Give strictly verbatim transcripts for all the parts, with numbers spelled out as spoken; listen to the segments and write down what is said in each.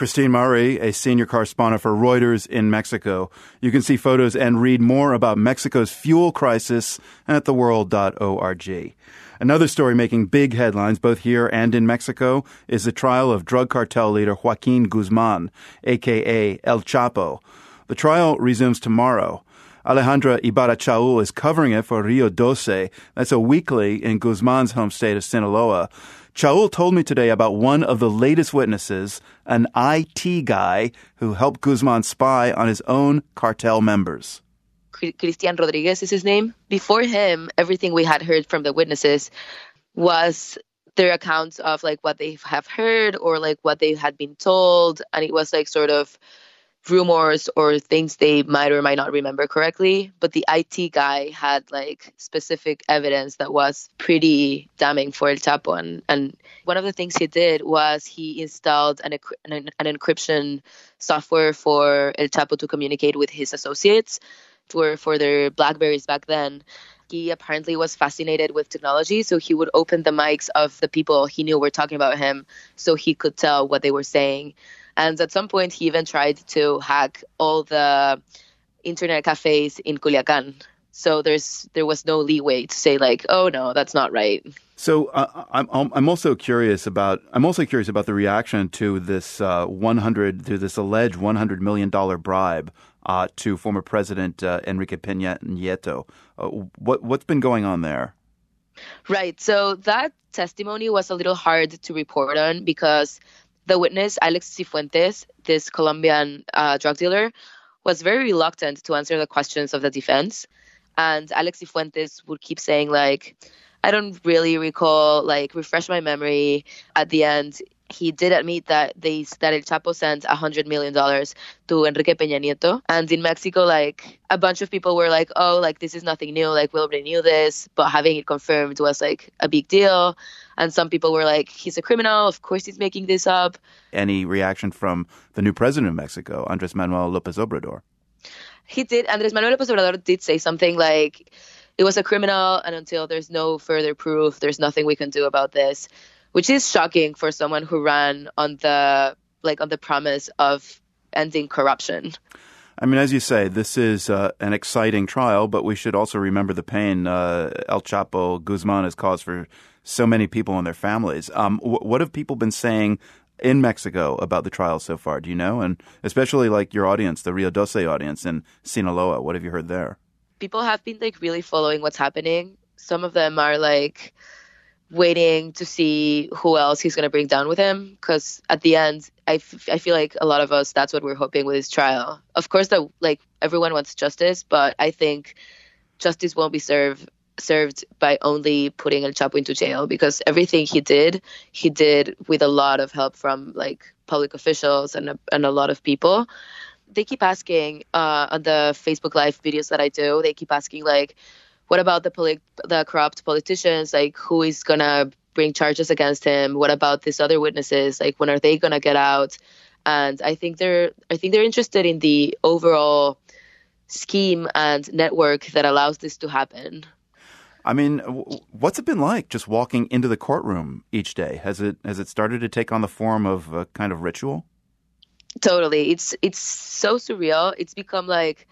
Christine Maury, a senior correspondent for Reuters in Mexico. You can see photos and read more about Mexico's fuel crisis at the world dot org. Another story making big headlines both here and in Mexico is the trial of drug cartel leader Joaquin Guzman, a k a. El Chapo. The trial resumes tomorrow. Alejandra Ibarra-Chaul is covering it for Rio doce. That's a weekly in Guzman's home state of Sinaloa. Chaul told me today about one of the latest witnesses, an I T guy who helped Guzman spy on his own cartel members. Cristian Rodriguez is his name. Before him, everything we had heard from the witnesses was their accounts of like what they have heard or like what they had been told. And it was like sort of rumors or things they might or might not remember correctly. But the I T guy had like specific evidence that was pretty damning for El Chapo. And, and one of the things he did was he installed an, an, an encryption software for El Chapo to communicate with his associates for, for their Blackberries back then. He apparently was fascinated with technology, so he would open the mics of the people he knew were talking about him so he could tell what they were saying. And at some point, he even tried to hack all the internet cafes in Culiacan. So there's there was no leeway to say like, oh no, that's not right. So uh, I'm I'm also curious about I'm also curious about the reaction to this uh, one hundred to this alleged one hundred million dollar bribe uh, to former President uh, Enrique Peña Nieto. Uh, what what's been going on there? Right. So that testimony was a little hard to report on because the witness, Alex Cifuentes, this Colombian uh, drug dealer, was very reluctant to answer the questions of the defense. And Alex Cifuentes would keep saying, like, I don't really recall, like, refresh my memory. At the end, he did admit that they that El Chapo sent one hundred million dollars to Enrique Peña Nieto. And in Mexico, like, a bunch of people were like, oh, like, this is nothing new. Like, we already knew this. But having it confirmed was, like, a big deal. And some people were like, he's a criminal. Of course he's making this up. Any reaction from the new president of Mexico, Andrés Manuel López Obrador? He did. Andrés Manuel López Obrador did say something like, it was a criminal, and until there's no further proof, there's nothing we can do about this, which is shocking for someone who ran on the like on the promise of ending corruption. I mean, as you say, this is uh, an exciting trial, but we should also remember the pain uh, El Chapo Guzman has caused for so many people and their families. Um, wh- what have people been saying in Mexico about the trial so far? Do you know? And especially like your audience, the Rio doce audience in Sinaloa, what have you heard there? People have been like really following what's happening. Some of them are like waiting to see who else he's going to bring down with him. Because at the end, I, f- I feel like a lot of us, that's what we're hoping with his trial. Of course, that like everyone wants justice, but I think justice won't be served served by only putting El Chapo into jail, because everything he did, he did with a lot of help from like public officials and a, and a lot of people. They keep asking uh, on the Facebook Live videos that I do, they keep asking like, what about the poli- the corrupt politicians? Like, who is going to bring charges against him? What about these other witnesses? Like, when are they going to get out? And I think they're I think they're interested in the overall scheme and network that allows this to happen. I mean, what's it been like just walking into the courtroom each day? Has it has it started to take on the form of a kind of ritual? Totally. It's it's so surreal. It's become like,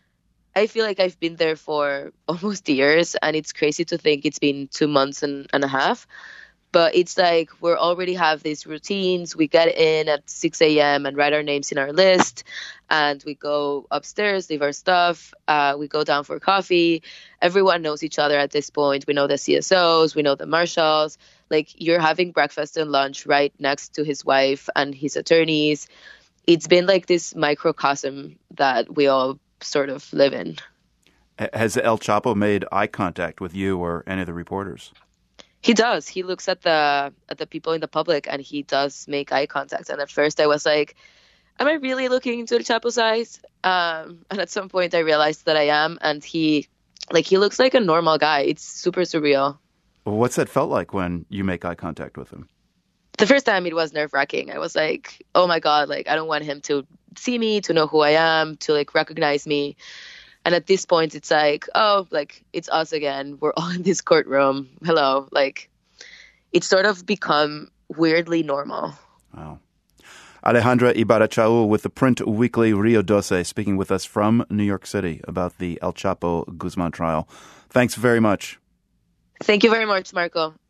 I feel like I've been there for almost years, and it's crazy to think it's been two months and, and a half. But it's like we already have these routines. We get in at six a.m. and write our names in our list, and we go upstairs, leave our stuff. Uh, we go down for coffee. Everyone knows each other at this point. We know the C S Os. We know the marshals. Like, you're having breakfast and lunch right next to his wife and his attorneys. It's been like this microcosm that we all sort of live in. Has El Chapo made eye contact with you or any of the reporters? He does. He looks at the at the people in the public, and he does make eye contact. And at first I was like, am I really looking into El Chapo's eyes? Um, and at some point I realized that I am. And he, like, he looks like a normal guy. It's super surreal. Well, what's that felt like when you make eye contact with him? The first time it was nerve-wracking. I was like, oh my God, like, I don't want him to see me, to know who I am, to like recognize me. And at this point, it's like, oh, like, it's us again. We're all in this courtroom. Hello. Like, it's sort of become weirdly normal. Wow. Alejandra Ibarra-Chaul with the print weekly Rio Doce, speaking with us from New York City about the El Chapo Guzman trial. Thanks very much. Thank you very much, Marco.